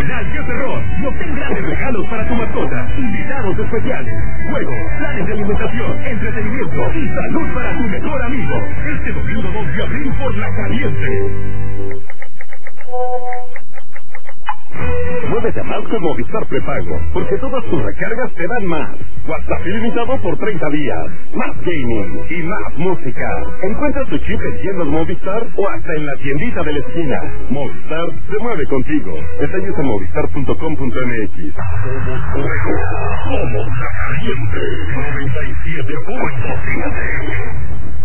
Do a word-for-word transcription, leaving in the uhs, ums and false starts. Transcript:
sensacional y terror. Y obtén grandes regalos para tu mascota. Invitados especiales, juegos, planes de alimentación, entretenimiento y salud para tu mejor amigo. Este domingo dos de abril por La Caliente. Muévete a más con Movistar Prepago, porque todas tus recargas te dan más. WhatsApp ilimitado por treinta días, más gaming y más música. Encuentra tu chip en tiendas Movistar o hasta en la tiendita de la esquina. Movistar se mueve contigo. Detalles en movistar punto com punto m x. Somos La Caliente noventa y siete punto siete.